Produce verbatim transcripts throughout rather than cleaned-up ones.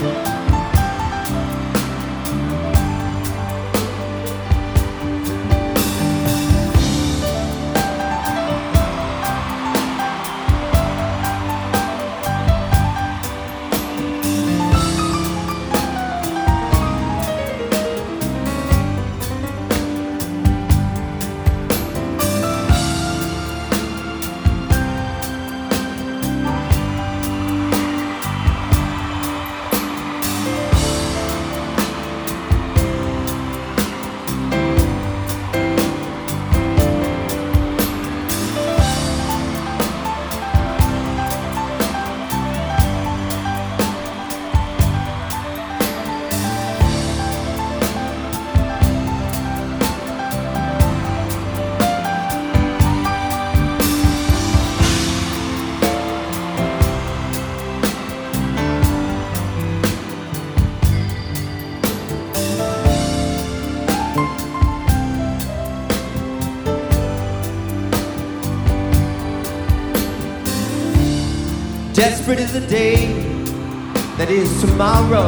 Desperate is the day that is tomorrow.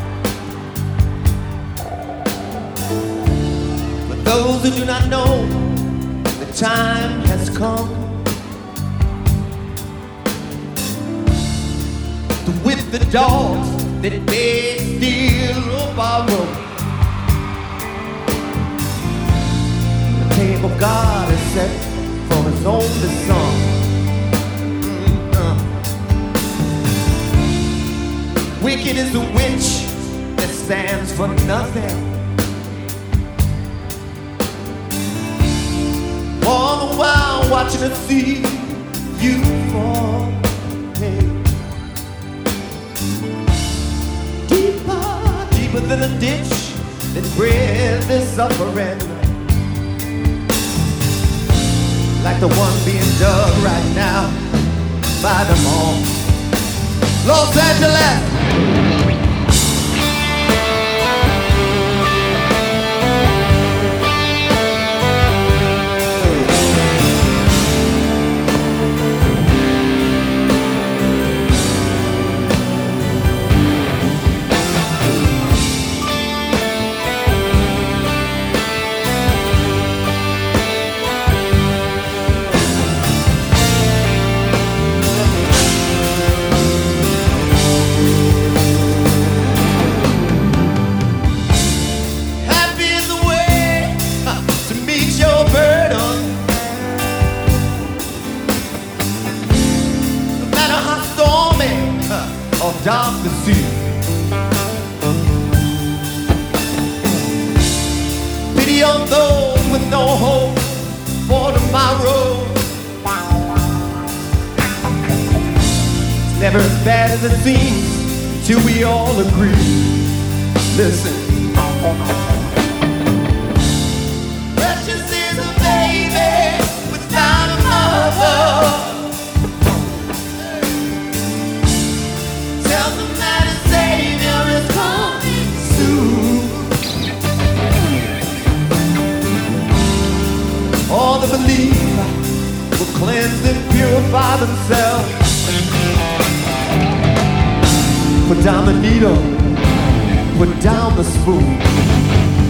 For those who do not know, the time has come to whip the dogs that may steal or borrow. The table God has set for His only Son. Wicked is the witch that stands for nothing. All the while watching her see you fall. Hey. Deeper, deeper than a ditch that bred this suffering. Like the one being dug right now by them all. Los Angeles! Dark the sea. Pity on those with no hope for tomorrow. It's never as bad as it seems till we all agree. Listen. Precious is a baby without a mother. All the belief will cleanse and purify themselves. Put down the needle, put down the spoon.